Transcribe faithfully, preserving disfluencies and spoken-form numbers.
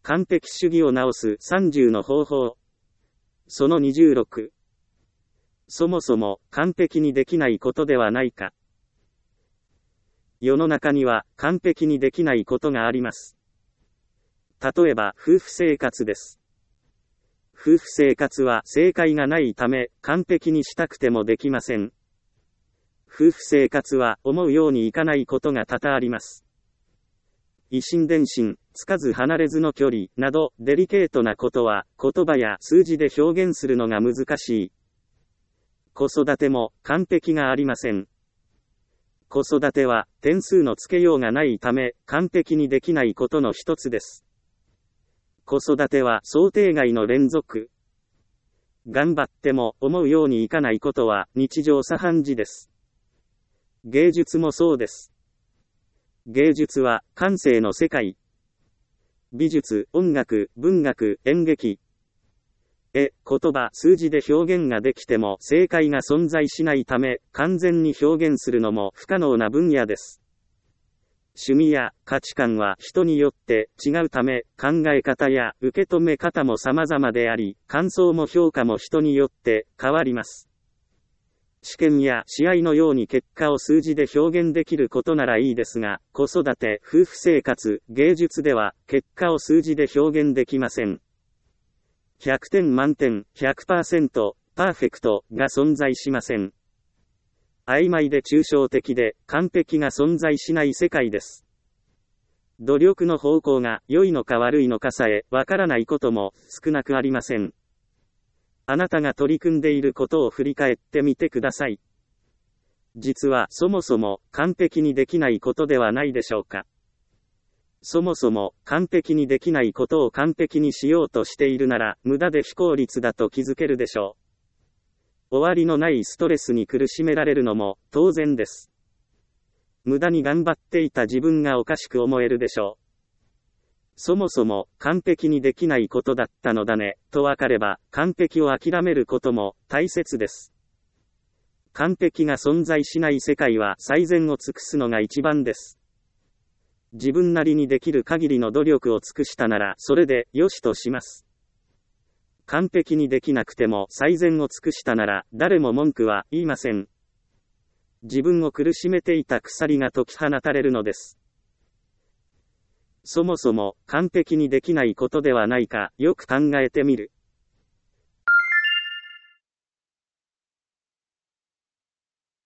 完璧主義を直すさんじゅうの方法。そのにじゅうろく。そもそも完璧にできないことではないか。世の中には完璧にできないことがあります。例えば夫婦生活です。夫婦生活は正解がないため完璧にしたくてもできません。夫婦生活は思うようにいかないことが多々あります。以心伝心、つかず離れずの距離などデリケートなことは言葉や数字で表現するのが難しい。子育ても完璧がありません。子育ては点数のつけようがないため完璧にできないことの一つです。子育ては想定外の連続。頑張っても思うようにいかないことは日常茶飯事です。芸術もそうです。芸術は感性の世界。美術、音楽、文学、演劇。絵、言葉、数字で表現ができても正解が存在しないため、完全に表現するのも不可能な分野です。趣味や価値観は人によって違うため、考え方や受け止め方も様々であり、感想も評価も人によって変わります。試験や試合のように結果を数字で表現できることならいいですが、子育て、夫婦生活、芸術では結果を数字で表現できません。ひゃくてん満点、ひゃくパーセント、パーフェクトが存在しません。曖昧で抽象的で完璧が存在しない世界です。努力の方向が良いのか悪いのかさえわからないことも少なくありません。あなたが取り組んでいることを振り返ってみてください。実はそもそも完璧にできないことではないでしょうか。そもそも完璧にできないことを完璧にしようとしているなら無駄で非効率だと気づけるでしょう。終わりのないストレスに苦しめられるのも当然です。無駄に頑張っていた自分がおかしく思えるでしょう。そもそも完璧にできないことだったのだね、とわかれば完璧を諦めることも大切です。完璧が存在しない世界は最善を尽くすのが一番です。自分なりにできる限りの努力を尽くしたならそれでよしとします。完璧にできなくても最善を尽くしたなら誰も文句は言いません。自分を苦しめていた鎖が解き放たれるのです。そもそも完璧にできないことではないかよく考えてみる。